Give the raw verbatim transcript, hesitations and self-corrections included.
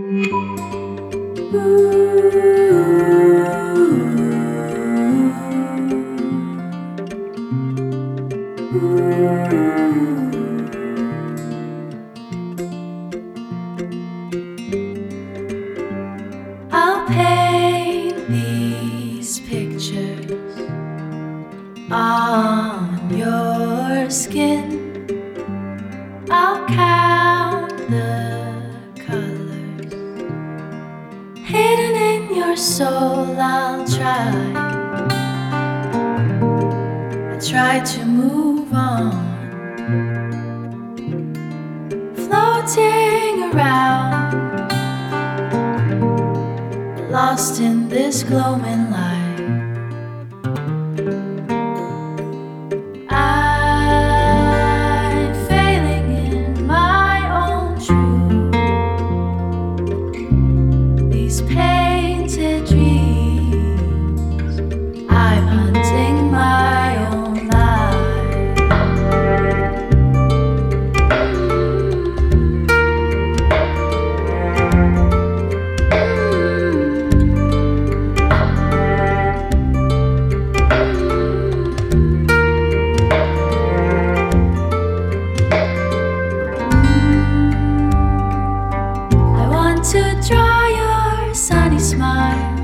I'll paint these pictures on your skin. I'll count the colors hidden in your soul. I'll try, I try to move on, floating around, lost in this glowing light. I'm failing in my own truth. These painted dreams, I'm hunting my own life. To draw your sunny smile